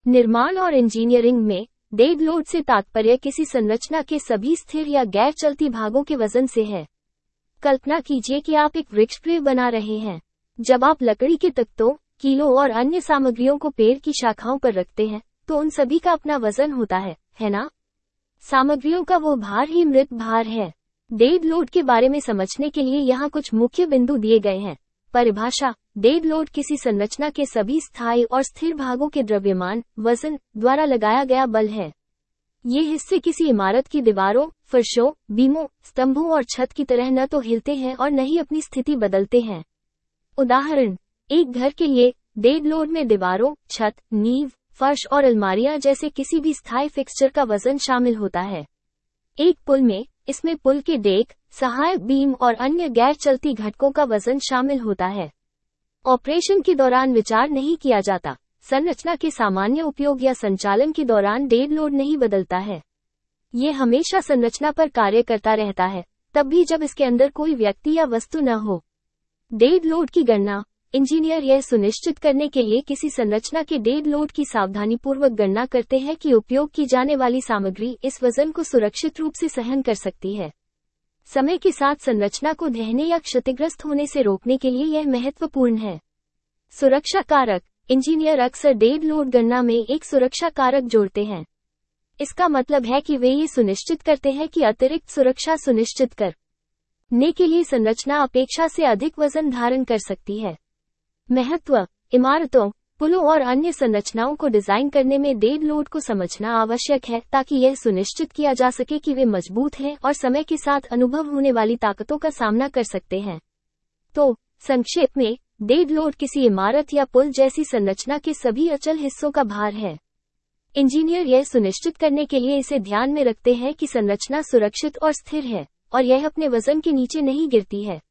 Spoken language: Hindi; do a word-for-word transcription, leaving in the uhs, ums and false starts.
निर्माण और इंजीनियरिंग में डेड लोड से तात्पर्य किसी संरचना के सभी स्थिर या गैर चलती भागों के वजन से है। कल्पना कीजिए कि आप एक वृक्ष ट्रे बना रहे हैं। जब आप लकड़ी के तख्तों, कीलों और अन्य सामग्रियों को पेड़ की शाखाओं पर रखते हैं, तो उन सभी का अपना वजन होता है, है ना? सामग्रियों का वो भार ही मृत भार है। डेड लोड के बारे में समझने के लिए यहाँ कुछ मुख्य बिंदु दिए गए हैं। परिभाषा: डेड लोड किसी संरचना के सभी स्थायी और स्थिर भागों के द्रव्यमान वजन द्वारा लगाया गया बल है। ये हिस्से किसी इमारत की दीवारों, फर्शों, बीमों, स्तंभों और छत की तरह न तो हिलते हैं और न ही अपनी स्थिति बदलते हैं। उदाहरण: एक घर के लिए डेड लोड में दीवारों, छत, नींव, फर्श और अलमारियां जैसे किसी भी स्थायी फिक्सचर का वजन शामिल होता है। एक पुल में इसमें पुल के डेक, सहायक बीम और अन्य गैर चलती घटकों का वजन शामिल होता है। ऑपरेशन के दौरान विचार नहीं किया जाता। संरचना के सामान्य उपयोग या संचालन के दौरान डेड लोड नहीं बदलता है। ये हमेशा संरचना पर कार्य करता रहता है, तब भी जब इसके अंदर कोई व्यक्ति या वस्तु न हो। डेड लोड की गणना: इंजीनियर यह सुनिश्चित करने के लिए किसी संरचना के डेड लोड की सावधानीपूर्वक गणना करते हैं कि उपयोग की जाने वाली सामग्री इस वजन को सुरक्षित रूप से सहन कर सकती है। समय के साथ संरचना को ढहने या क्षतिग्रस्त होने से रोकने के लिए यह महत्वपूर्ण है। सुरक्षा कारक: इंजीनियर अक्सर डेड लोड गणना में एक सुरक्षा कारक जोड़ते हैं। इसका मतलब है कि वे ये सुनिश्चित करते हैं कि अतिरिक्त सुरक्षा सुनिश्चित करने के लिए संरचना अपेक्षा से अधिक वजन धारण कर सकती है। महत्व: इमारतों, पुलों और अन्य संरचनाओं को डिजाइन करने में डेड लोड को समझना आवश्यक है ताकि यह सुनिश्चित किया जा सके कि वे मजबूत हैं और समय के साथ अनुभव होने वाली ताकतों का सामना कर सकते हैं। तो संक्षेप में, डेड लोड किसी इमारत या पुल जैसी संरचना के सभी अचल हिस्सों का भार है। इंजीनियर यह सुनिश्चित करने के लिए इसे ध्यान में रखते हैं कि संरचना सुरक्षित और स्थिर है और यह अपने वजन के नीचे नहीं गिरती है।